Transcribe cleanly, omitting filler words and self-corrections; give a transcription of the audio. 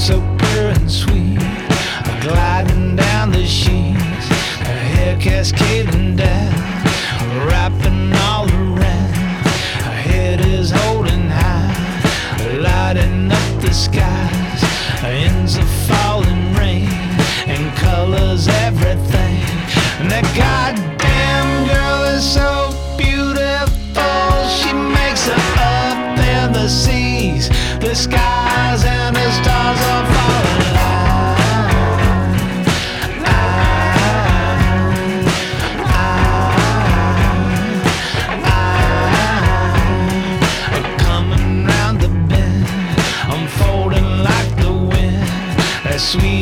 so pure and sweet, gliding down the sheets, her hair cascading down, wrapping all around. Her head is holding high, lighting up the skies, ends of falling rain, and colors everything. And that goddamn girl is so beautiful, she makes her up in the seas, the skies and the stars all fall in line. Coming round the bend, unfolding like the wind, that sweet